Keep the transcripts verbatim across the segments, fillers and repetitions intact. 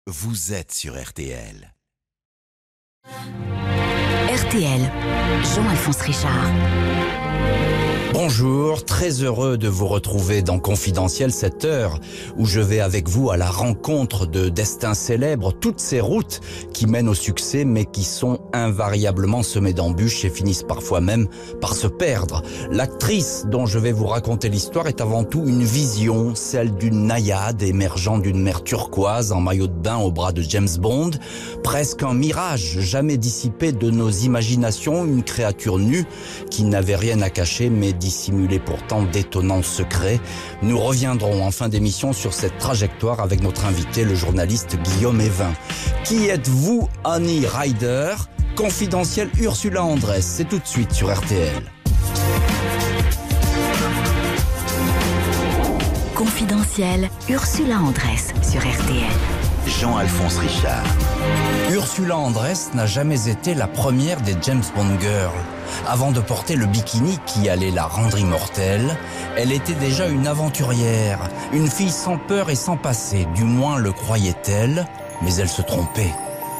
vous êtes sur R T L. R T L, Jean-Alphonse Richard. Bonjour, très heureux de vous retrouver dans Confidentiel, cette heure où je vais avec vous à la rencontre de destins célèbres, toutes ces routes qui mènent au succès mais qui sont invariablement semées d'embûches et finissent parfois même par se perdre. L'actrice dont je vais vous raconter l'histoire est avant tout une vision, celle d'une naïade émergeant d'une mer turquoise en maillot de bain au bras de James Bond, presque un mirage jamais dissipé de nos imaginations, une créature nue qui n'avait rien à cacher mais dissimulé pourtant d'étonnants secrets. Nous reviendrons en fin d'émission sur cette trajectoire avec notre invité, le journaliste Guillaume Evin. Qui êtes-vous, Annie Ryder? Confidentiel Ursula Andress, c'est tout de suite sur R T L. Confidentiel Ursula Andress sur R T L. Jean-Alphonse Richard. Ursula Andress n'a jamais été la première des James Bond Girls. Avant de porter le bikini qui allait la rendre immortelle, elle était déjà une aventurière, une fille sans peur et sans passé, du moins le croyait-elle, mais elle se trompait.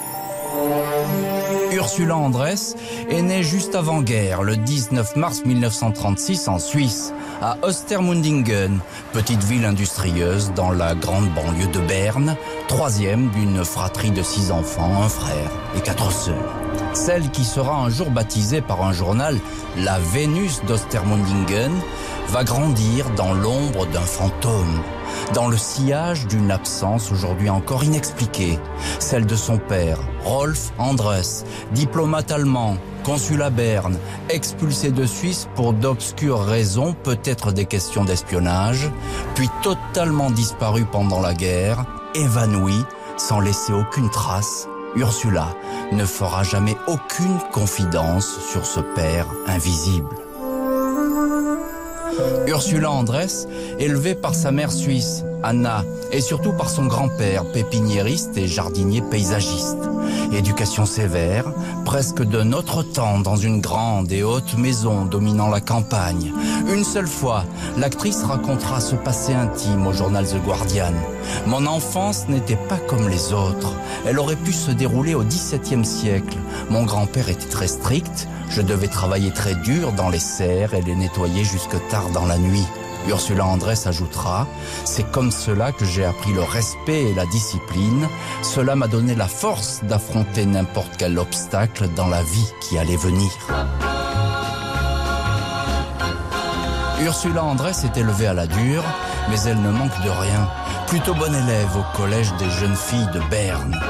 Ursula Andress est née juste avant-guerre, le dix-neuf mars mille neuf cent trente-six en Suisse, à Ostermundigen, petite ville industrieuse dans la grande banlieue de Berne, troisième d'une fratrie de six enfants, un frère et quatre sœurs. Celle qui sera un jour baptisée par un journal la Vénus d'Ostermundigen va grandir dans l'ombre d'un fantôme, dans le sillage d'une absence aujourd'hui encore inexpliquée, celle de son père, Rolf Andress, diplomate allemand, consul à Berne, expulsé de Suisse pour d'obscures raisons, peut-être des questions d'espionnage, puis totalement disparu pendant la guerre, évanoui, sans laisser aucune trace. Ursula ne fera jamais aucune confidence sur ce père invisible. Ursula Andress, élevée par sa mère suisse, Anna, et surtout par son grand-père, pépiniériste et jardinier paysagiste. Éducation sévère, presque de notre temps, dans une grande et haute maison dominant la campagne. Une seule fois, l'actrice racontera ce passé intime au journal The Guardian. « Mon enfance n'était pas comme les autres. Elle aurait pu se dérouler au dix-septième siècle. Mon grand-père était très strict. Je devais travailler très dur dans les serres et les nettoyer jusque tard dans la nuit. » Ursula Andress ajoutera « C'est comme cela que j'ai appris le respect et la discipline. Cela m'a donné la force d'affronter n'importe quel obstacle dans la vie qui allait venir. » Ursula Andress est élevée à la dure, mais elle ne manque de rien. Plutôt bonne élève au collège des jeunes filles de Berne.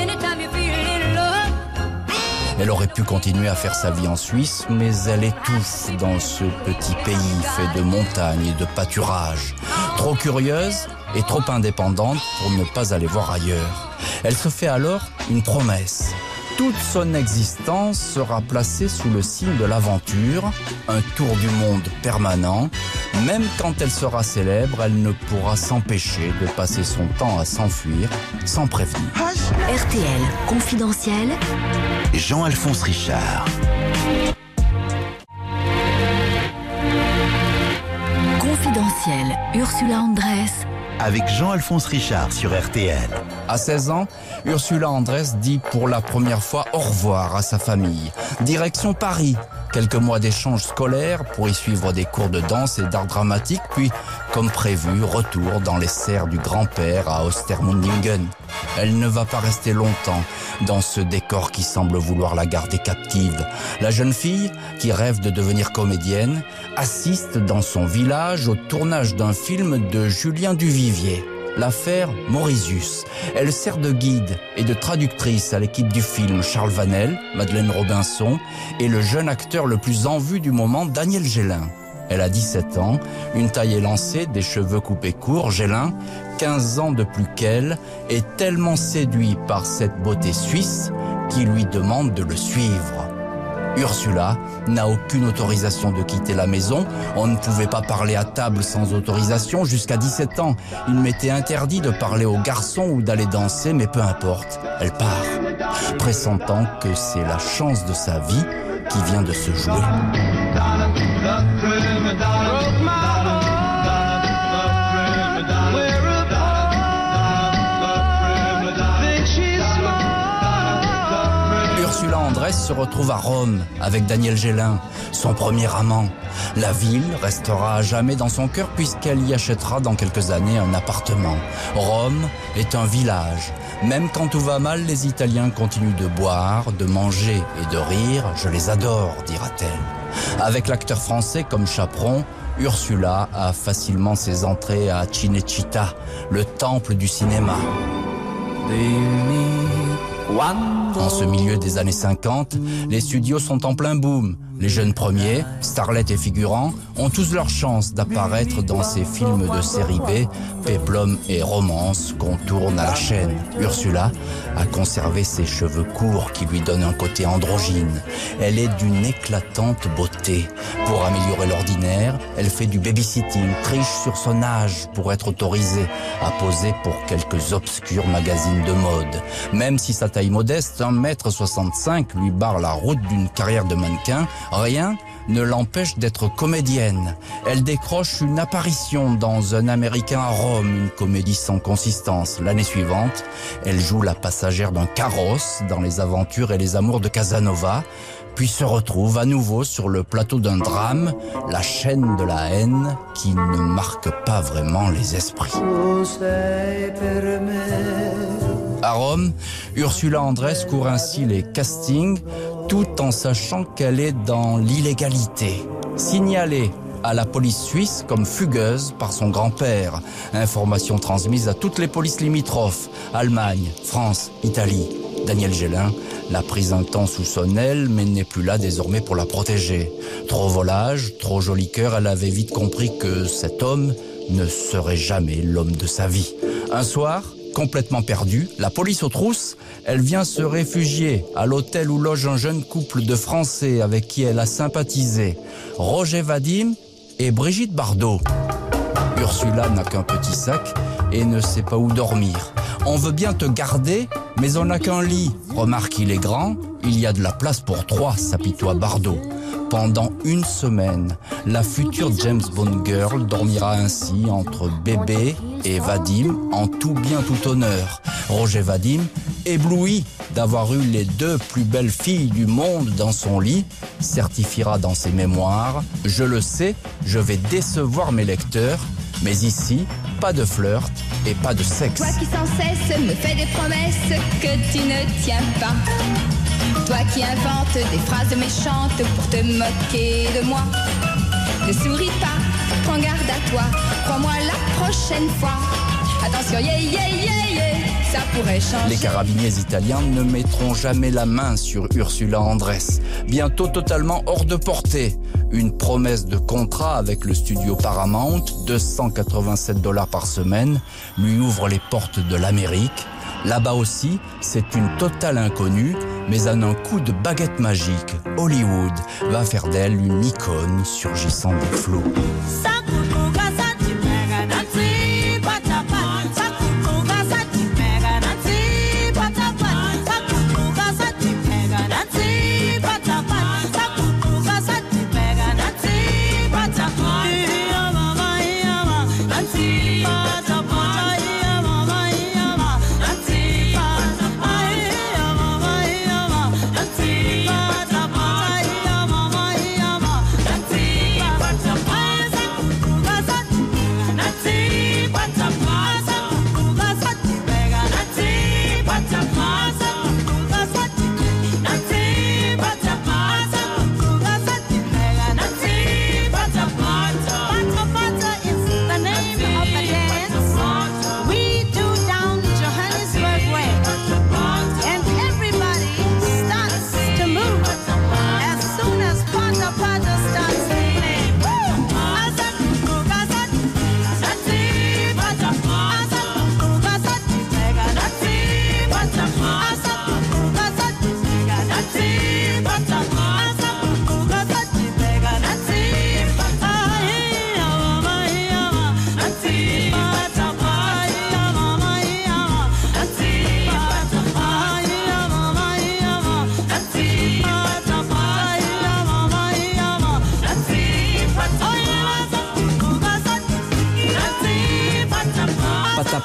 Elle aurait pu continuer à faire sa vie en Suisse, mais elle étouffe dans ce petit pays fait de montagnes et de pâturages. Trop curieuse et trop indépendante pour ne pas aller voir ailleurs. Elle se fait alors une promesse. Toute son existence sera placée sous le signe de l'aventure, un tour du monde permanent. Même quand elle sera célèbre, elle ne pourra s'empêcher de passer son temps à s'enfuir sans prévenir. R T L, Confidentiel. Jean-Alphonse Richard. Confidentiel, Ursula Andress. Avec Jean-Alphonse Richard sur R T L. À seize ans, Ursula Andress dit pour la première fois au revoir à sa famille. Direction Paris. Quelques mois d'échanges scolaires pour y suivre des cours de danse et d'art dramatique, puis, comme prévu, retour dans les serres du grand-père à Ostermundigen. Elle ne va pas rester longtemps dans ce décor qui semble vouloir la garder captive. La jeune fille, qui rêve de devenir comédienne, assiste dans son village au tournage d'un film de Julien Duvivier. L'affaire Mauritius. Elle sert de guide et de traductrice à l'équipe du film Charles Vanel, Madeleine Robinson et le jeune acteur le plus en vue du moment, Daniel Gélin. Elle a dix-sept ans, une taille élancée, des cheveux coupés courts. Gélin, quinze ans de plus qu'elle, est tellement séduit par cette beauté suisse qu'il lui demande de le suivre. Ursula n'a aucune autorisation de quitter la maison. On ne pouvait pas parler à table sans autorisation. Jusqu'à dix-sept ans, il m'était interdit de parler aux garçons ou d'aller danser, mais peu importe, elle part, pressentant que c'est la chance de sa vie qui vient de se jouer. Andrés se retrouve à Rome avec Daniel Gélin, son premier amant. La ville restera à jamais dans son cœur puisqu'elle y achètera dans quelques années un appartement. Rome est un village. Même quand tout va mal, les Italiens continuent de boire, de manger et de rire. Je les adore, dira-t-elle. Avec l'acteur français comme chaperon, Ursula a facilement ses entrées à Cinecittà, le temple du cinéma. En ce milieu des années cinquante, les studios sont en plein boom. Les jeunes premiers, starlets et figurants, ont tous leur chance d'apparaître dans ces films de série B, péplum et romance qu'on tourne à la chaîne. Ursula a conservé ses cheveux courts qui lui donnent un côté androgyne. Elle est d'une éclatante beauté. Pour améliorer l'ordinaire, elle fait du babysitting, triche sur son âge pour être autorisée à poser pour quelques obscurs magazines de mode. Même si sa taille modeste, un mètre soixante-cinq, lui barre la route d'une carrière de mannequin, rien ne l'empêche d'être comédienne. Elle décroche une apparition dans Un Américain à Rome, une comédie sans consistance. L'année suivante, elle joue la passagère d'un carrosse dans Les Aventures et les Amours de Casanova, puis se retrouve à nouveau sur le plateau d'un drame, La chaîne de la haine, qui ne marque pas vraiment les esprits. À Rome, Ursula Andress court ainsi les castings tout en sachant qu'elle est dans l'illégalité. Signalée à la police suisse comme fugueuse par son grand-père. Information transmise à toutes les polices limitrophes, Allemagne, France, Italie. Daniel Gélin l'a prise un temps sous son aile, mais n'est plus là désormais pour la protéger. Trop volage, trop joli cœur, elle avait vite compris que cet homme ne serait jamais l'homme de sa vie. Un soir, complètement perdue, la police aux trousses, elle vient se réfugier à l'hôtel où loge un jeune couple de Français avec qui elle a sympathisé, Roger Vadim et Brigitte Bardot. Ursula n'a qu'un petit sac et ne sait pas où dormir. On veut bien te garder, mais on n'a qu'un lit. Remarque, il est grand, il y a de la place pour trois, s'apitoie Bardot. Pendant une semaine, la future James Bond girl dormira ainsi entre bébé et Vadim en tout bien tout honneur. Roger Vadim, ébloui d'avoir eu les deux plus belles filles du monde dans son lit, certifiera dans ses mémoires « Je le sais, je vais décevoir mes lecteurs, mais ici, pas de flirt et pas de sexe. » Toi qui sans cesse me fais des promesses que tu ne tiens pas. Toi qui inventes des phrases méchantes pour te moquer de moi. Ne souris pas, prends garde à toi, crois-moi la prochaine fois. Attention, yeah, yeah, yeah, yeah, ça pourrait changer. Les carabiniers italiens ne mettront jamais la main sur Ursula Andress. Bientôt totalement hors de portée. Une promesse de contrat avec le studio Paramount, deux cent quatre-vingt-sept dollars par semaine, lui ouvre les portes de l'Amérique. Là-bas aussi, c'est une totale inconnue, mais en un coup de baguette magique, Hollywood va faire d'elle une icône surgissant des flots.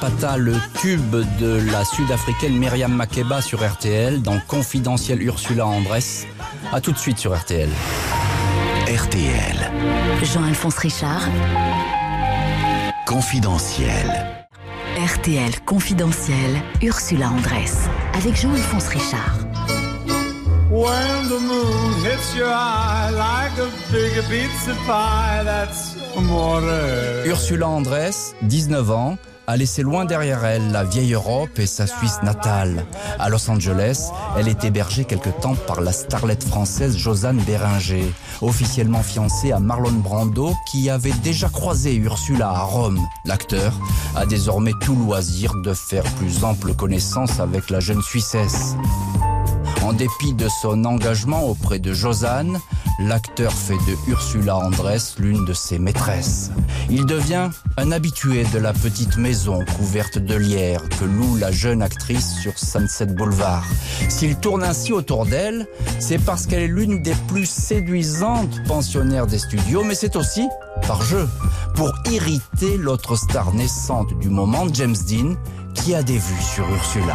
Zapata, le tube de la sud-africaine Myriam Makeba sur R T L dans Confidentiel Ursula Andress. A tout de suite sur R T L. R T L. Jean-Alphonse Richard. Confidentiel. R T L Confidentiel, Ursula Andress, avec Jean-Alphonse Richard. When the moon hits your eye like a big pizza pie, that's amore. Ursula Andress, dix-neuf ans, a laissé loin derrière elle la vieille Europe et sa Suisse natale. À Los Angeles, elle est hébergée quelque temps par la starlette française Josiane Béringer, officiellement fiancée à Marlon Brando, qui avait déjà croisé Ursula à Rome. L'acteur a désormais tout loisir de faire plus ample connaissance avec la jeune Suissesse. En dépit de son engagement auprès de Josiane, l'acteur fait de Ursula Andress l'une de ses maîtresses. Il devient un habitué de la petite maison couverte de lierre que loue la jeune actrice sur Sunset Boulevard. S'il tourne ainsi autour d'elle, c'est parce qu'elle est l'une des plus séduisantes pensionnaires des studios, mais c'est aussi par jeu, pour irriter l'autre star naissante du moment, James Dean, qui a des vues sur Ursula.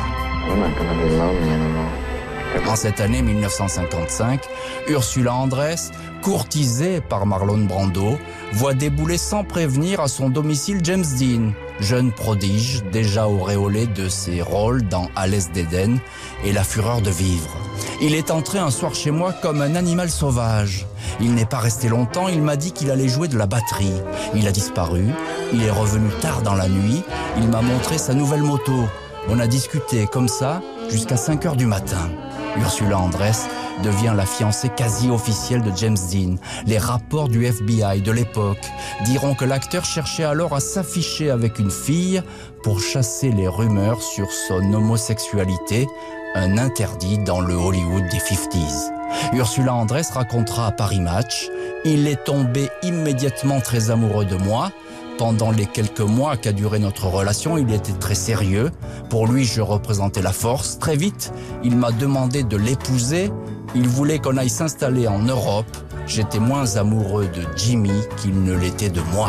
En cette année mille neuf cent cinquante-cinq, Ursula Andress, courtisée par Marlon Brando, voit débouler sans prévenir à son domicile James Dean, jeune prodige déjà auréolé de ses rôles dans À l'Est d'Éden et La Fureur de vivre. Il est entré un soir chez moi comme un animal sauvage. Il n'est pas resté longtemps, il m'a dit qu'il allait jouer de la batterie. Il a disparu, il est revenu tard dans la nuit, il m'a montré sa nouvelle moto. On a discuté comme ça jusqu'à cinq heures du matin. Ursula Andress devient la fiancée quasi officielle de James Dean. Les rapports du F B I de l'époque diront que l'acteur cherchait alors à s'afficher avec une fille pour chasser les rumeurs sur son homosexualité, un interdit dans le Hollywood des cinquantaines. Ursula Andress racontera à Paris Match « Il est tombé immédiatement très amoureux de moi. Pendant les quelques mois qu'a duré notre relation, il était très sérieux. Pour lui, je représentais la force. Très vite, il m'a demandé de l'épouser. Il voulait qu'on aille s'installer en Europe. J'étais moins amoureux de Jimmy qu'il ne l'était de moi.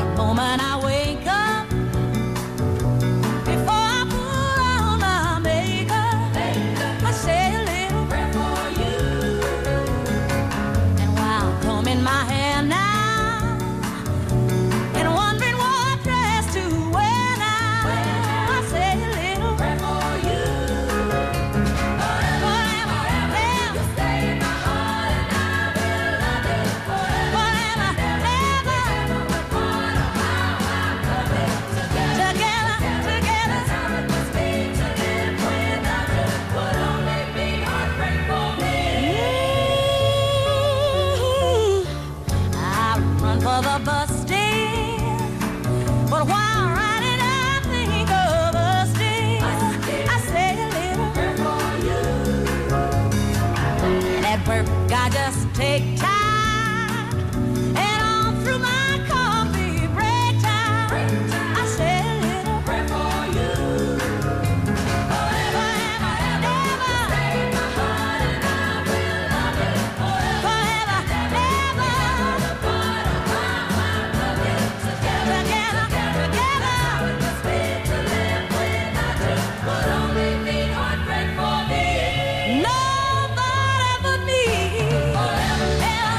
I just take time and on through my coffee break time. Break time. I say a little prayer for you. Forever and ever, stay in my heart and I will love you. Forever and ever, the part of my heart love you. Together, together, together, we must be to live without you. Would only be heartbreak for me. No. Forever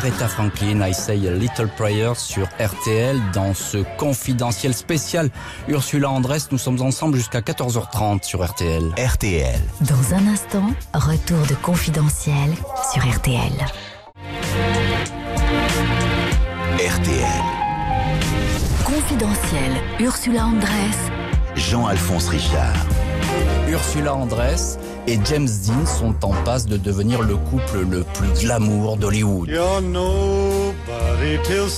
Aretha Franklin, I Say a Little Prayer sur R T L dans ce confidentiel spécial Ursula Andress. Nous sommes ensemble jusqu'à quatorze heures trente sur R T L. R T L. Dans un instant, retour de Confidentiel sur R T L. R T L. Confidentiel, Ursula Andress. Jean-Alphonse Richard. Ursula Andress et James Dean sont en passe de devenir le couple le plus glamour d'Hollywood. You're nobody till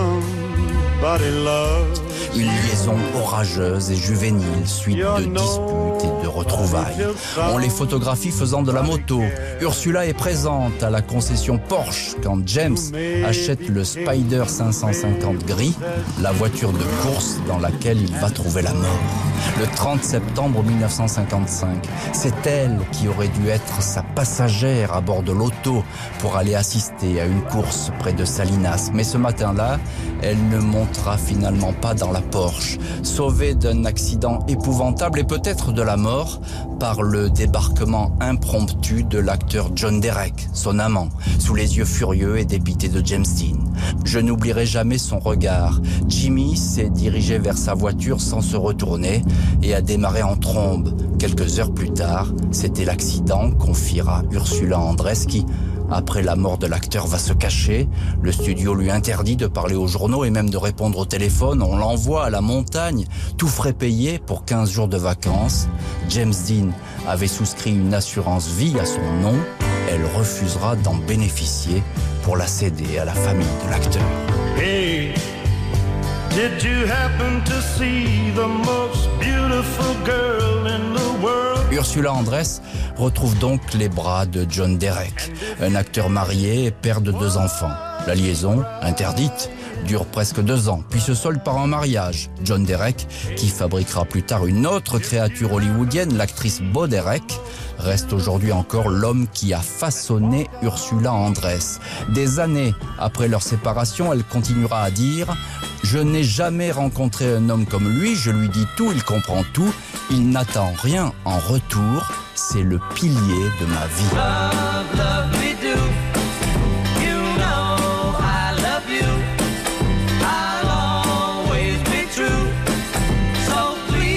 somebody loves. Une liaison orageuse et juvénile, suite de disputes et de retrouvailles. On les photographie faisant de la moto. Ursula est présente à la concession Porsche quand James achète le Spider cinq cent cinquante gris, la voiture de course dans laquelle il va trouver la mort. Le trente septembre mille neuf cent cinquante-cinq, c'est elle qui aurait dû être sa passagère à bord de l'auto pour aller assister à une course près de Salinas. Mais ce matin-là, elle ne montera finalement pas dans la Porsche, sauvée d'un accident épouvantable et peut-être de la mort par le débarquement impromptu de l'acteur John Derek, son amant, sous les yeux furieux et dépités de James Dean. Je n'oublierai jamais son regard. Jimmy s'est dirigé vers sa voiture sans se retourner et a démarré en trombe. Quelques heures plus tard, c'était l'accident, confiera Ursula Andress qui, après la mort de l'acteur, va se cacher. Le studio lui interdit de parler aux journaux et même de répondre au téléphone. On l'envoie à la montagne, tout frais payé pour quinze jours de vacances. James Dean avait souscrit une assurance vie à son nom. Elle refusera d'en bénéficier pour la céder à la famille de l'acteur. Hey, did you happen to see the most beautiful girl in the world? Ursula Andress retrouve donc les bras de John Derek, un acteur marié et père de deux enfants. La liaison, interdite, dure presque deux ans, puis se solde par un mariage. John Derek, qui fabriquera plus tard une autre créature hollywoodienne, l'actrice Bo Derek, reste aujourd'hui encore l'homme qui a façonné Ursula Andress. Des années après leur séparation, elle continuera à dire « Je n'ai jamais rencontré un homme comme lui, je lui dis tout, il comprend tout, il n'attend rien en retour, c'est le pilier de ma vie. » Love, love me do. You know I love you. I'll always be true. So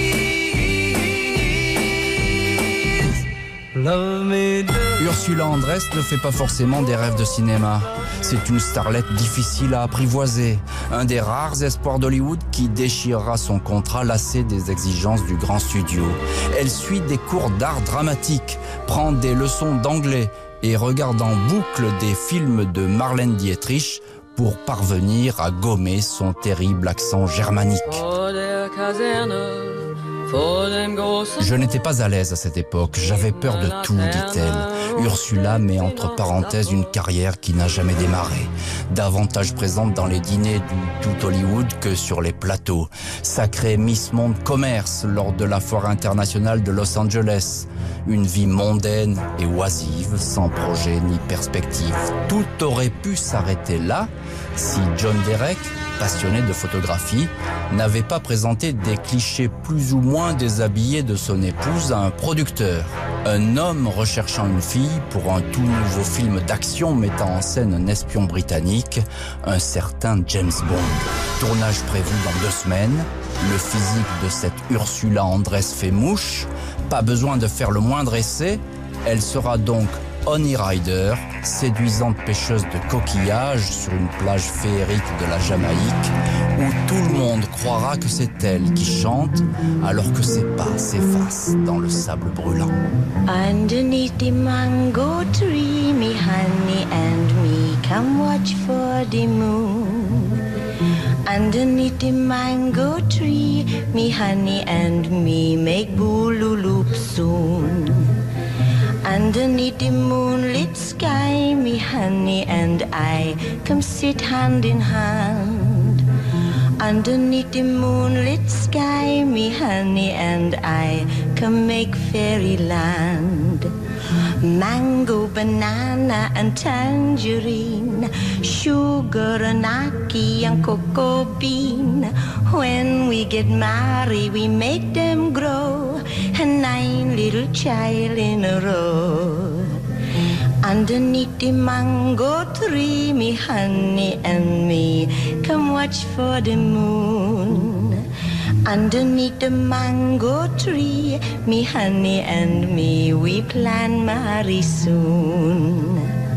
please, love me do. Ursula Andress ne fait pas forcément des rêves de cinéma. C'est une starlette difficile à apprivoiser, un des rares espoirs d'Hollywood qui déchirera son contrat lassé des exigences du grand studio. Elle suit des cours d'art dramatique, prend des leçons d'anglais et regarde en boucle des films de Marlène Dietrich pour parvenir à gommer son terrible accent germanique. Je n'étais pas à l'aise à cette époque, j'avais peur de tout, dit-elle. Ursula met entre parenthèses une carrière qui n'a jamais démarré, davantage présente dans les dîners du tout Hollywood que sur les plateaux. Sacrée Miss Monde Commerce lors de la foire internationale de Los Angeles. Une vie mondaine et oisive, sans projet ni perspective. Tout aurait pu s'arrêter là si John Derek, passionné de photographie, n'avait pas présenté des clichés plus ou moins déshabillés de son épouse à un producteur. Un homme recherchant une fille pour un tout nouveau film d'action mettant en scène un espion britannique, un certain James Bond. Tournage prévu dans deux semaines. Le physique de cette Ursula Andress fait mouche. Pas besoin de faire le moindre essai. Elle sera donc Honey Rider, séduisante pêcheuse de coquillages sur une plage féerique de la Jamaïque, où tout le monde croira que c'est elle qui chante, alors que ses pas s'effacent dans le sable brûlant. Underneath the mango tree, me honey and me come watch for the moon. Underneath the mango tree, me honey and me make boolooloop soon. Underneath the moonlit sky, me honey and I come sit hand in hand. Underneath the moonlit sky, me honey and I come make fairyland. Mango, banana and tangerine, sugar and ackee and cocoa bean. When we get married, we make them grow, a nine little child in a row. Underneath the mango tree, me honey and me come watch for the moon. Underneath the mango tree, me honey and me, we plan marry soon.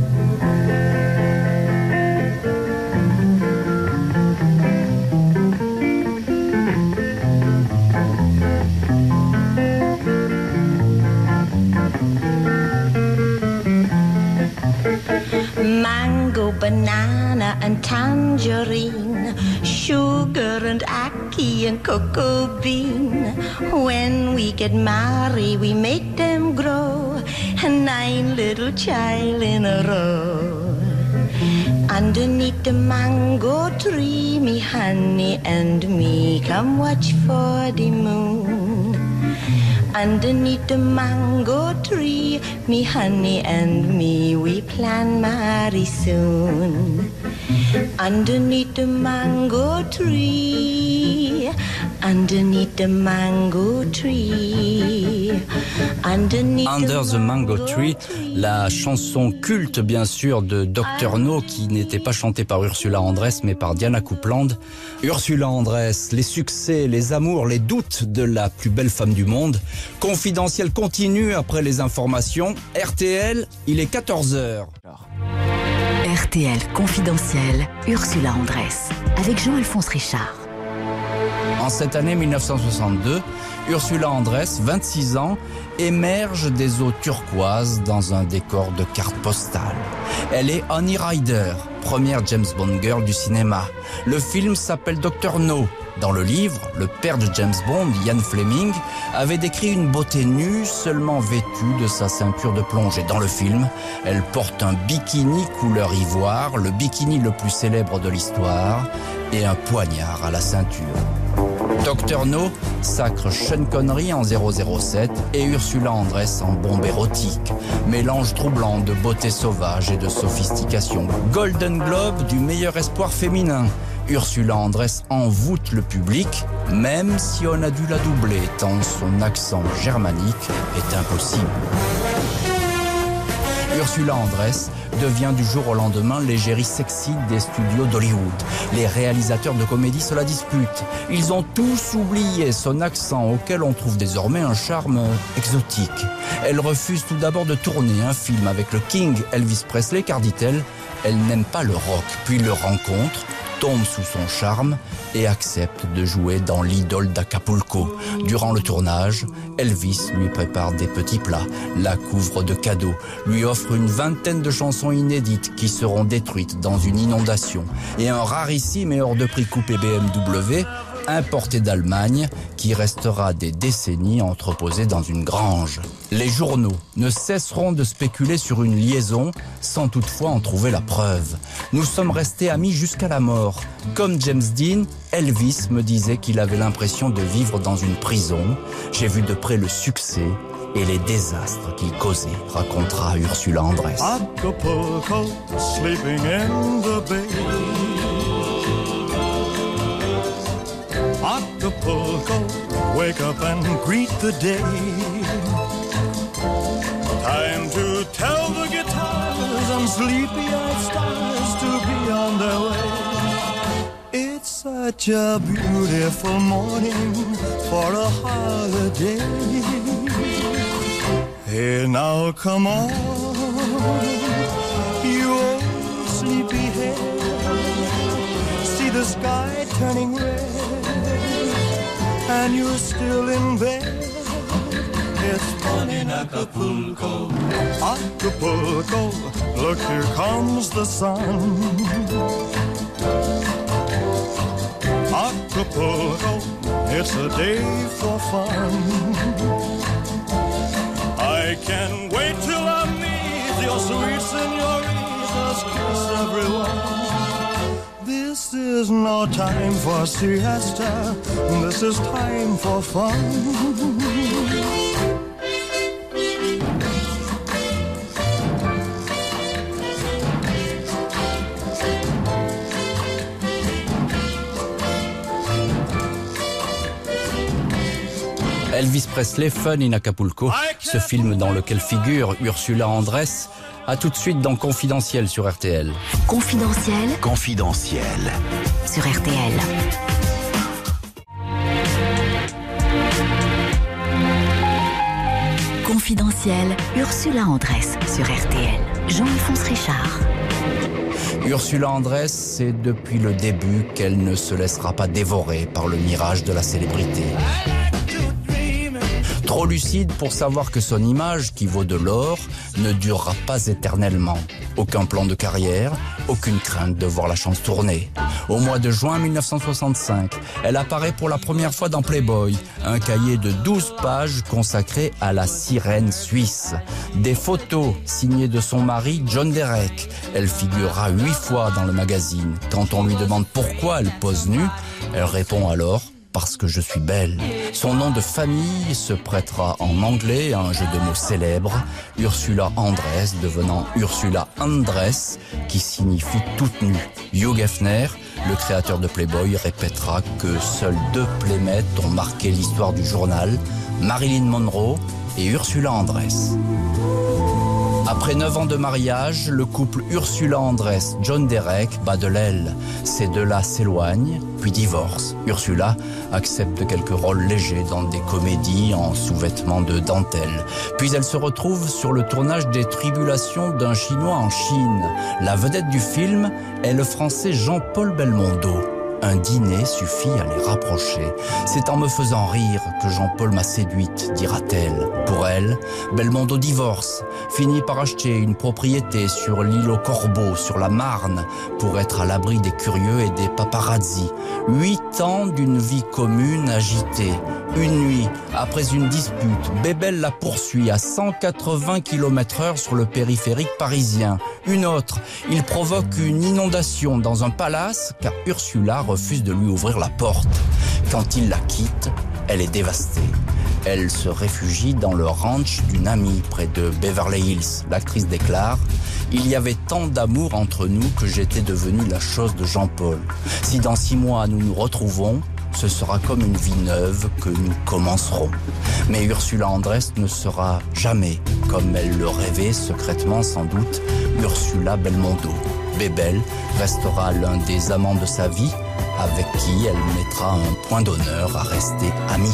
Mango, banana and tangerine, sugar and ackee and cocoa bean. When we get married, we make them grow, nine little child in a row. Underneath the mango tree, me honey and me come watch for the moon. Underneath the mango tree, me honey and me, we plan marry soon. Underneath the mango tree, underneath the mango tree, underneath Under the the Mango Tree, la chanson culte bien sûr de docteur No qui n'était pas chantée par Ursula Andress mais par Diana Coupland. Ursula Andress, les succès, les amours, les doutes de la plus belle femme du monde. Confidentiel continue après les informations. R T L, il est quatorze heures. R T L Confidentiel, Ursula Andress, avec Jean-Alphonse Richard. En cette année mille neuf cent soixante-deux, Ursula Andress, vingt-six ans, émerge des eaux turquoises dans un décor de carte postale. Elle est Honey Rider, première James Bond girl du cinéma. Le film s'appelle docteur No. Dans le livre, le père de James Bond, Ian Fleming, avait décrit une beauté nue seulement vêtue de sa ceinture de plongée. Dans le film, elle porte un bikini couleur ivoire, le bikini le plus célèbre de l'histoire, et un poignard à la ceinture. docteur No sacre Sean Connery en zéro zéro sept et Ursula Andress en bombe érotique. Mélange troublant de beauté sauvage et de sophistication. Golden Globe du meilleur espoir féminin. Ursula Andress envoûte le public, même si on a dû la doubler, tant son accent germanique est impossible. Ursula Andress devient du jour au lendemain l'égérie sexy des studios d'Hollywood. Les réalisateurs de comédie se la disputent. Ils ont tous oublié son accent auquel on trouve désormais un charme exotique. Elle refuse tout d'abord de tourner un film avec le King Elvis Presley car, dit-elle, elle n'aime pas le rock, puis le rencontre, tombe sous son charme et accepte de jouer dans l'Idole d'Acapulco. Durant le tournage, Elvis lui prépare des petits plats, la couvre de cadeaux, lui offre une vingtaine de chansons inédites qui seront détruites dans une inondation et un rarissime et hors de prix coupé B M W importé d'Allemagne qui restera des décennies entreposé dans une grange. Les journaux ne cesseront de spéculer sur une liaison sans toutefois en trouver la preuve. Nous sommes restés amis jusqu'à la mort. Comme James Dean, Elvis me disait qu'il avait l'impression de vivre dans une prison. J'ai vu de près le succès et les désastres qu'il causait, racontera Ursula Andress. Acapulco, sleeping in the bay. Acapulco, wake up and greet the day. Time to tell the guitars and sleepy-eyed stars to be on their way. It's such a beautiful morning for a holiday. Hey, now come on, you old sleepyhead. See the sky turning red, and you're still in bed. It's fun in Acapulco. Acapulco, look, here comes the sun. Acapulco, it's a day for fun. I can't wait till I meet your sweet senoritas, kiss everyone. This is no time for siesta, this is time for fun. Elvis Presley, Fun in Acapulco, ce film dans lequel figure Ursula Andress, A tout de suite dans Confidentiel sur R T L. Confidentiel Confidentiel. sur R T L. Confidentiel, Ursula Andress sur R T L. Jean-Alphonse Richard. Ursula Andress sait depuis le début qu'elle ne se laissera pas dévorer par le mirage de la célébrité. Trop lucide pour savoir que son image, qui vaut de l'or, ne durera pas éternellement. Aucun plan de carrière, aucune crainte de voir la chance tourner. Au mois de juin mille neuf cent soixante-cinq, elle apparaît pour la première fois dans Playboy, un cahier de douze pages consacré à la sirène suisse. Des photos signées de son mari John Derek. Elle figurera huit fois dans le magazine. Quand on lui demande pourquoi elle pose nue, elle répond alors « parce que je suis belle ». Son nom de famille se prêtera en anglais à un jeu de mots célèbre, Ursula Andress devenant Ursula Andress, qui signifie toute nue. Hugh Hefner, le créateur de Playboy, répétera que seuls deux playmates ont marqué l'histoire du journal, Marilyn Monroe et Ursula Andress. Après neuf ans de mariage, le couple Ursula Andress-John Derek bat de l'aile. Ces deux-là s'éloignent, puis divorcent. Ursula accepte quelques rôles légers dans des comédies en sous-vêtements de dentelle. Puis elle se retrouve sur le tournage des Tribulations d'un Chinois en Chine. La vedette du film est le Français Jean-Paul Belmondo. Un dîner suffit à les rapprocher. C'est en me faisant rire que Jean-Paul m'a séduite, dira-t-elle. Pour elle, Belmondo divorce, finit par acheter une propriété sur l'île aux Corbeaux, sur la Marne, pour être à l'abri des curieux et des paparazzis. Huit ans d'une vie commune agitée. Une nuit, après une dispute, Bébel la poursuit à cent quatre-vingts kilomètres heure sur le périphérique parisien. Une autre, il provoque une inondation dans un palace car Ursula refuse de lui ouvrir la porte. Quand il la quitte, elle est dévastée. Elle se réfugie dans le ranch d'une amie près de Beverly Hills. L'actrice déclare « Il y avait tant d'amour entre nous que j'étais devenue la chose de Jean-Paul. Si dans six mois nous nous retrouvons, ce sera comme une vie neuve que nous commencerons. » Mais Ursula Andress ne sera jamais, comme elle le rêvait secrètement sans doute, Ursula Belmondo. Bébel restera l'un des amants de sa vie, avec qui elle mettra un point d'honneur à rester amie.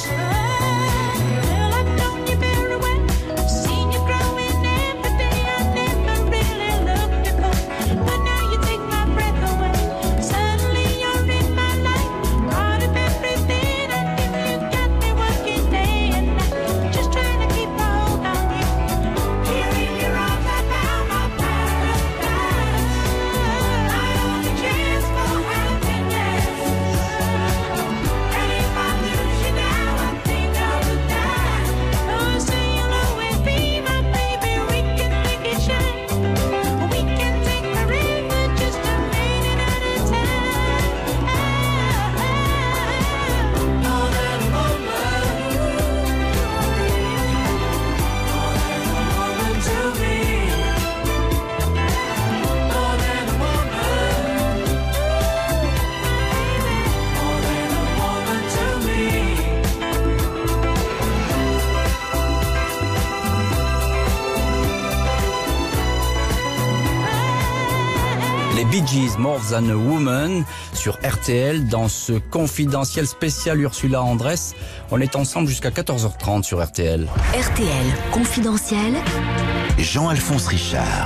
Bee Gees, More Than a Woman, sur R T L, dans ce confidentiel spécial Ursula Andress. On est ensemble jusqu'à quatorze heures trente sur R T L. R T L, confidentiel. Jean-Alphonse Richard.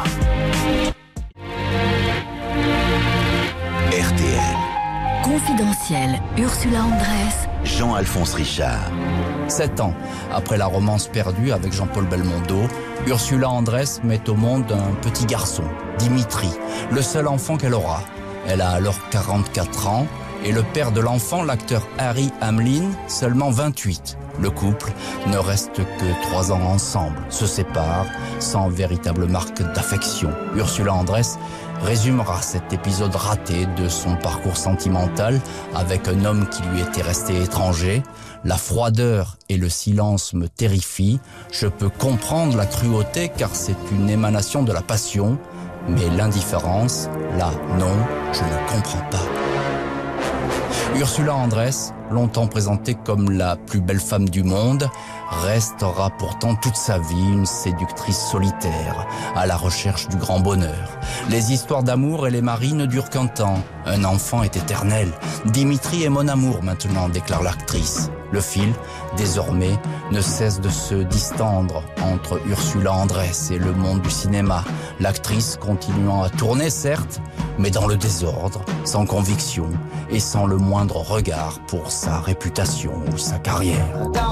R T L. Confidentiel, Ursula Andress. Jean-Alphonse Richard. Sept ans après la romance perdue avec Jean-Paul Belmondo, Ursula Andress met au monde un petit garçon, Dimitri, le seul enfant qu'elle aura. Elle a alors quarante-quatre ans et le père de l'enfant, l'acteur Harry Hamlin, seulement vingt-huit. Le couple ne reste que trois ans ensemble, se sépare sans véritable marque d'affection. Ursula Andress résumera cet épisode raté de son parcours sentimental avec un homme qui lui était resté étranger. La froideur et le silence me terrifient. Je peux comprendre la cruauté car c'est une émanation de la passion. Mais l'indifférence, là, non, je ne comprends pas. Ursula Andress, longtemps présentée comme la plus belle femme du monde, restera pourtant toute sa vie une séductrice solitaire, à la recherche du grand bonheur. Les histoires d'amour et les maris ne durent qu'un temps. Un enfant est éternel. Dimitri est mon amour maintenant, déclare l'actrice. Le fil, désormais, ne cesse de se distendre entre Ursula Andress et le monde du cinéma. L'actrice continuant à tourner, certes, mais dans le désordre, sans conviction et sans le moindre regard pour sa réputation ou sa carrière.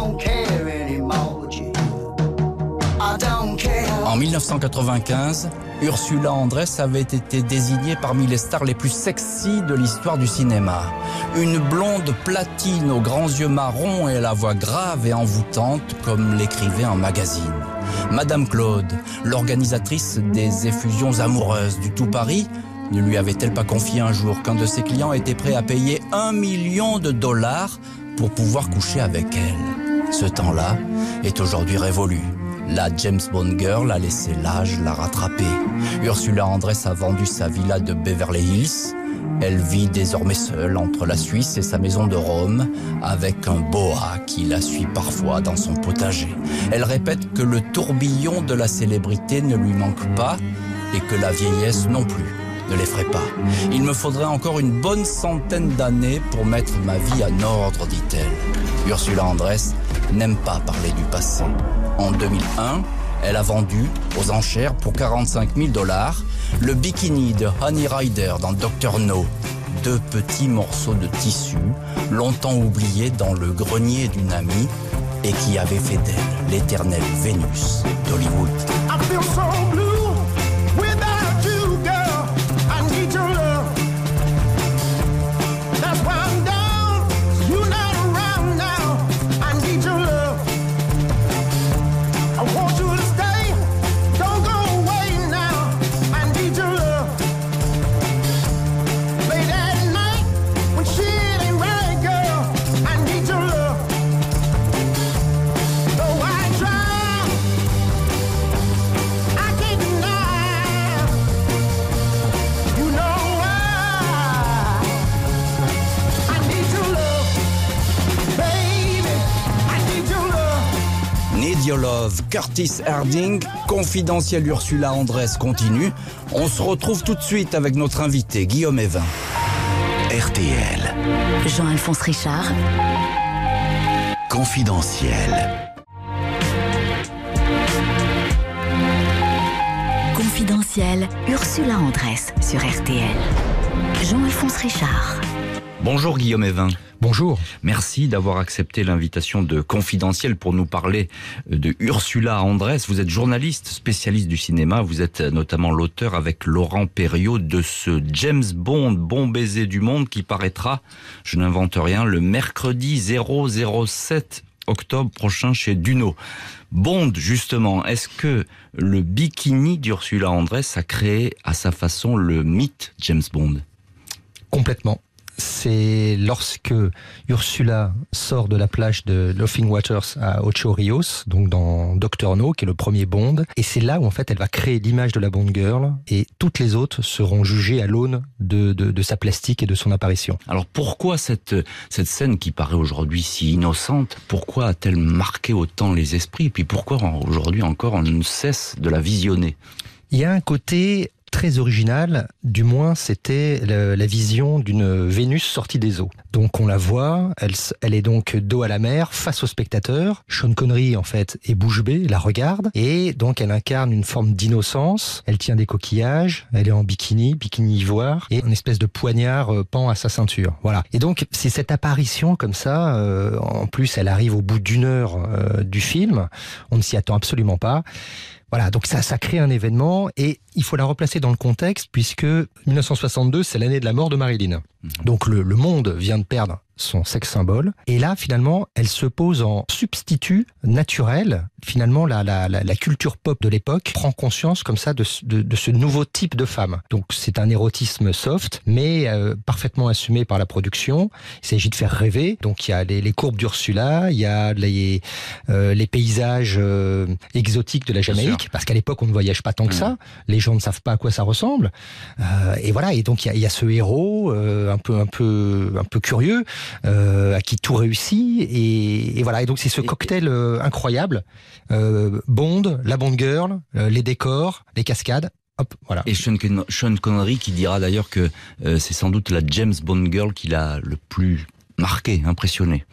En mille neuf cent quatre-vingt-quinze, Ursula Andress avait été désignée parmi les stars les plus sexy de l'histoire du cinéma. Une blonde platine aux grands yeux marrons et à la voix grave et envoûtante, comme l'écrivait un magazine. Madame Claude, l'organisatrice des effusions amoureuses du tout Paris, ne lui avait-elle pas confié un jour qu'un de ses clients était prêt à payer un million de dollars pour pouvoir coucher avec elle? Ce temps-là est aujourd'hui révolu. La James Bond Girl a laissé l'âge la rattraper. Ursula Andress a vendu sa villa de Beverly Hills. Elle vit désormais seule entre la Suisse et sa maison de Rome, avec un boa qui la suit parfois dans son potager. Elle répète que le tourbillon de la célébrité ne lui manque pas et que la vieillesse non plus ne l'effraie pas. Il me faudrait encore une bonne centaine d'années pour mettre ma vie en ordre, dit-elle. Ursula Andress n'aime pas parler du passé. En deux mille un, elle a vendu aux enchères pour quarante-cinq mille dollars le bikini de Honey Rider dans docteur No. Deux petits morceaux de tissu, longtemps oubliés dans le grenier d'une amie et qui avait fait d'elle l'éternelle Vénus d'Hollywood. I feel so blue without you, girl. I need your love. That's why I'm down. You're not around now. I need your love. I want you to stay. Don't go away now. I need your love. Late at night when shit ain't right, girl. I need your love. Though I try, I can't deny. You know why? I need your love, baby. I need your love. Need Your Love, Curtis Harding, confidentiel Ursula Andress continue. On se retrouve tout de suite avec notre invité Guillaume Evin. R T L, Jean-Alphonse Richard, confidentiel. confidentiel, Ursula Andress sur R T L. Jean-Alphonse Richard. Bonjour Guillaume Evin. Bonjour. Merci d'avoir accepté l'invitation de Confidentiel pour nous parler de Ursula Andress. Vous êtes journaliste, spécialiste du cinéma. Vous êtes notamment l'auteur avec Laurent Perriot de ce James Bond, Bon baiser du monde, qui paraîtra, je n'invente rien, le mercredi zéro zéro sept octobre prochain chez Duno. Bond, justement, est-ce que le bikini d'Ursula Andress a créé à sa façon le mythe James Bond? Complètement. C'est lorsque Ursula sort de la plage de Laughing Waters à Ocho Rios, donc dans docteur No, qui est le premier Bond, et c'est là où en fait elle va créer l'image de la Bond Girl, et toutes les autres seront jugées à l'aune de, de, de sa plastique et de son apparition. Alors pourquoi cette, cette scène qui paraît aujourd'hui si innocente, pourquoi a-t-elle marqué autant les esprits, et puis pourquoi aujourd'hui encore on ne cesse de la visionner? Il y a un côté très original, du moins c'était la, la vision d'une Vénus sortie des eaux. Donc on la voit, elle, elle est donc dos à la mer, face au spectateur. Sean Connery en fait est bouche bée, la regarde, et donc elle incarne une forme d'innocence. Elle tient des coquillages, elle est en bikini, bikini ivoire, et une espèce de poignard pend à sa ceinture. Voilà. Et donc c'est cette apparition comme ça, euh, en plus elle arrive au bout d'une heure euh, du film, on ne s'y attend absolument pas. Voilà, donc ça, ça crée un événement, et il faut la replacer dans le contexte, puisque mille neuf cent soixante-deux, c'est l'année de la mort de Marilyn. Donc le, le monde vient de perdre son sexe symbole. Et là, finalement, elle se pose en substitut naturel. Finalement, la, la, la, la culture pop de l'époque prend conscience comme ça de, de, de ce nouveau type de femme. Donc, c'est un érotisme soft, mais euh, parfaitement assumé par la production. Il s'agit de faire rêver. Donc, il y a les, les courbes d'Ursula, il y a les, euh, les paysages euh, exotiques de la Jamaïque, parce qu'à l'époque, on ne voyage pas tant que mmh. ça. Les gens ne savent pas à quoi ça ressemble. Euh, et voilà. Et donc, il y a, il y a ce héros euh, un peu, un peu, un peu curieux. Euh, à qui tout réussit et, et voilà, et donc c'est ce cocktail euh, incroyable, euh, Bond, la Bond girl, euh, les décors, les cascades. Hop, voilà. Et Sean, Con- Sean Connery qui dira d'ailleurs que euh, c'est sans doute la James Bond girl qui l'a le plus marqué, impressionné.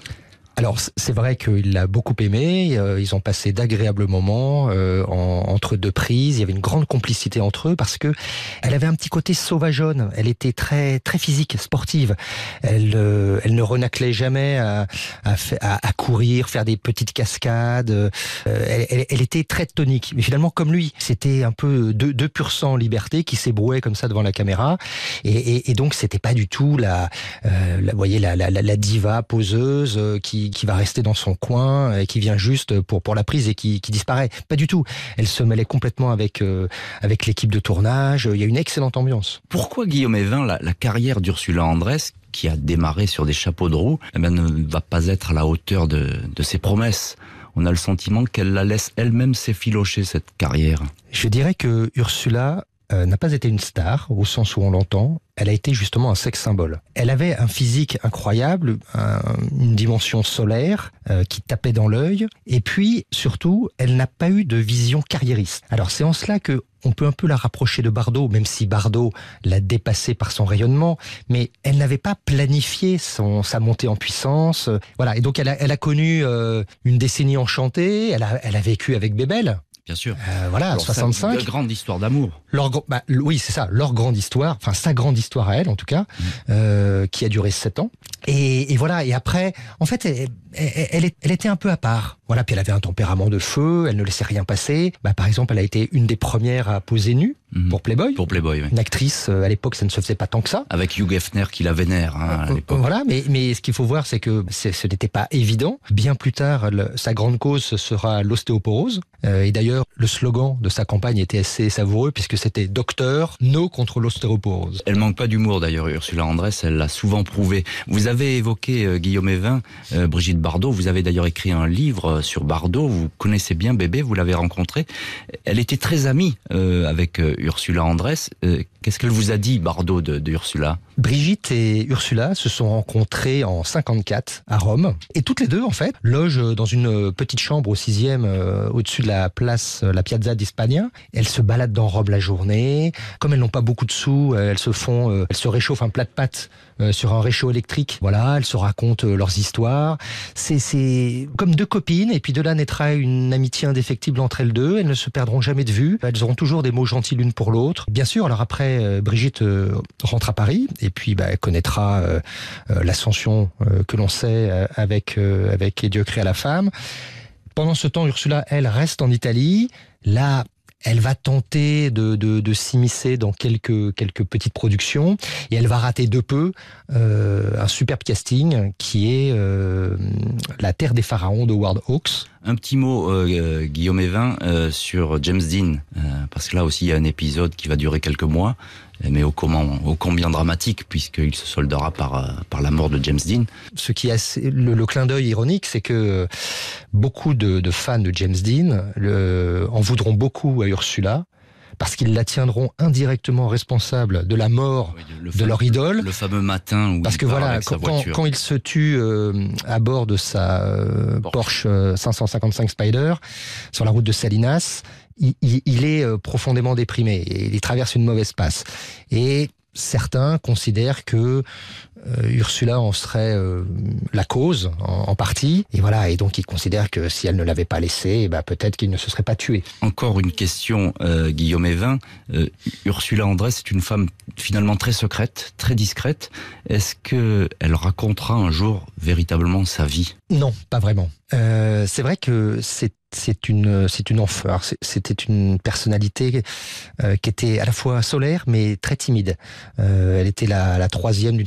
Alors c'est vrai qu'il l'a beaucoup aimé, euh, ils ont passé d'agréables moments euh, en, entre deux prises, il y avait une grande complicité entre eux parce que elle avait un petit côté sauvageonne, elle était très très physique, sportive, elle euh, elle ne renaclait jamais à, à, à, à courir, faire des petites cascades, euh, elle, elle, elle était très tonique, mais finalement comme lui, c'était un peu deux, deux pur sang liberté qui s'ébrouait comme ça devant la caméra et, et, et donc c'était pas du tout la, euh, la vous voyez la, la, la diva poseuse euh, qui qui va rester dans son coin et qui vient juste pour pour la prise et qui, qui disparaît. Pas du tout. Elle se mêlait complètement avec euh, avec l'équipe de tournage. Il y a une excellente ambiance. Pourquoi Guillaume Evin, la, la carrière d'Ursula Andress, qui a démarré sur des chapeaux de roue, eh bien, ne va pas être à la hauteur de, de ses promesses? On a le sentiment qu'elle la laisse elle-même s'effilocher, cette carrière. Je dirais que Ursula euh, n'a pas été une star, au sens où on l'entend. Elle a été justement un sex symbole. Elle avait un physique incroyable, un, une dimension solaire euh, qui tapait dans l'œil. Et puis, surtout, elle n'a pas eu de vision carriériste. Alors, c'est en cela que on peut un peu la rapprocher de Bardot, même si Bardot l'a dépassée par son rayonnement. Mais elle n'avait pas planifié son, sa montée en puissance. Voilà. Et donc, elle a, elle a connu euh, une décennie enchantée. Elle a, elle a vécu avec Bébel. Bien sûr. Euh, voilà, alors, soixante-cinq. Une grande histoire d'amour. Leur, bah, oui, c'est ça, leur grande histoire, enfin sa grande histoire à elle en tout cas, mmh. euh, qui a duré sept ans. Et, et voilà, et après, en fait, elle, elle, elle, elle était un peu à part. Voilà, puis elle avait un tempérament de feu, elle ne laissait rien passer. Bah, par exemple, elle a été une des premières à poser nue mmh. pour Playboy. Pour Playboy, oui. Une actrice, euh, à l'époque, ça ne se faisait pas tant que ça. Avec Hugh Hefner qui la vénère, hein, à l'époque. Voilà, mais, mais ce qu'il faut voir, c'est que c'est, ce n'était pas évident. Bien plus tard, le, sa grande cause sera l'ostéoporose. Euh, et d'ailleurs, le slogan de sa campagne était assez savoureux puisque c'était Docteur, no contre l'ostéoporose. Elle manque pas d'humour d'ailleurs, Ursula Andress, elle l'a souvent prouvé. Vous avez évoqué euh, Guillaume Evin, euh, Brigitte Bardot, vous avez d'ailleurs écrit un livre sur Bardot, vous connaissez bien Bébé, vous l'avez rencontrée. Elle était très amie euh, avec euh, Ursula Andress. Euh, qu'est-ce qu'elle vous a dit, Bardot, de, de Ursula ? Brigitte et Ursula se sont rencontrées en cinquante-quatre à Rome. Et toutes les deux, en fait, logent dans une petite chambre au sixième, euh, au-dessus de la place, la Piazza d'Hispania. Elles se baladent dans Rome la journée. Comme elles n'ont pas beaucoup de sous, elles se font, euh, elles se réchauffent un plat de pâtes euh, sur un réchaud électrique. Voilà, elles se racontent euh, leurs histoires. C'est, c'est comme deux copines. Et puis de là naîtra une amitié indéfectible entre elles deux. Elles ne se perdront jamais de vue. Elles auront toujours des mots gentils l'une pour l'autre. Bien sûr, alors après, euh, Brigitte euh, rentre à Paris. Et puis, bah, elle connaîtra euh, euh, l'ascension euh, que l'on sait euh, avec, euh, avec Et Dieu créa la femme. Pendant ce temps, Ursula, elle, reste en Italie. Là, elle va tenter de, de, de s'immiscer dans quelques, quelques petites productions. Et elle va rater de peu euh, un superbe casting qui est euh, La Terre des Pharaons de Howard Hawks. Un petit mot, euh, Guillaume Evin, euh, sur James Dean, euh, parce que là aussi il y a un épisode qui va durer quelques mois, mais ô combien, ô combien dramatique, puisqu'il se soldera par, euh, par la mort de James Dean. Ce qui est assez, le, le clin d'œil ironique, c'est que beaucoup de, de fans de James Dean le, en voudront beaucoup à Ursula, parce qu'ils la tiendront indirectement responsable de la mort oui, de fameux, leur idole. Le fameux matin où parce il que part voilà, avec quand, sa voiture. Quand, quand il se tue euh, à bord de sa euh, Porsche, Porsche cinq cent cinquante-cinq Spider sur la route de Salinas, il, il, il est euh, profondément déprimé et il traverse une mauvaise passe. Et certains considèrent que euh, Ursula en serait euh, la cause en, en partie, et voilà, et donc ils considèrent que si elle ne l'avait pas laissé, bah, peut-être qu'il ne se serait pas tué. Encore une question, euh, Guillaume Evin. Euh, Ursula Andress est une femme finalement très secrète, très discrète. Est-ce que elle racontera un jour véritablement sa vie ? Non, pas vraiment. Euh, c'est vrai que c'est c'est une c'est une enfant. C'était une personnalité euh, qui était à la fois solaire mais très timide. Euh, elle était la, la troisième d'une fratrie de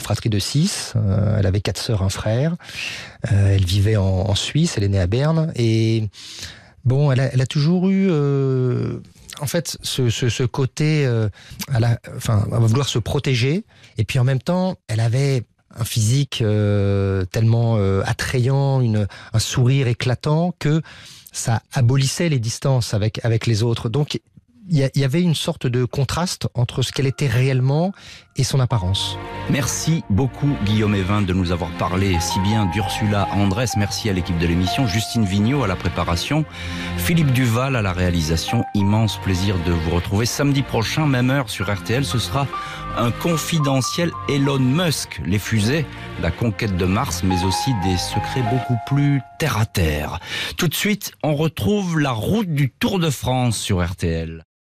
six. Euh, elle avait quatre sœurs, un frère. Euh, elle vivait en, en Suisse. Elle est née à Berne. Et bon, elle a, elle a toujours eu... Euh, en fait, ce, ce, ce côté, euh, à la, enfin, à vouloir se protéger. Et puis en même temps, elle avait un physique euh, tellement euh, attrayant, une, un sourire éclatant, que ça abolissait les distances avec, avec les autres. Donc, il y, y avait une sorte de contraste entre ce qu'elle était réellement et son apparence. Merci beaucoup Guillaume Evin de nous avoir parlé si bien d'Ursula Andress. Merci à l'équipe de l'émission, Justine Vignot à la préparation, Philippe Duval à la réalisation. Immense plaisir de vous retrouver samedi prochain, même heure sur R T L. Ce sera un confidentiel Elon Musk, les fusées, la conquête de Mars, mais aussi des secrets beaucoup plus terre à terre. Tout de suite, on retrouve la route du Tour de France sur R T L.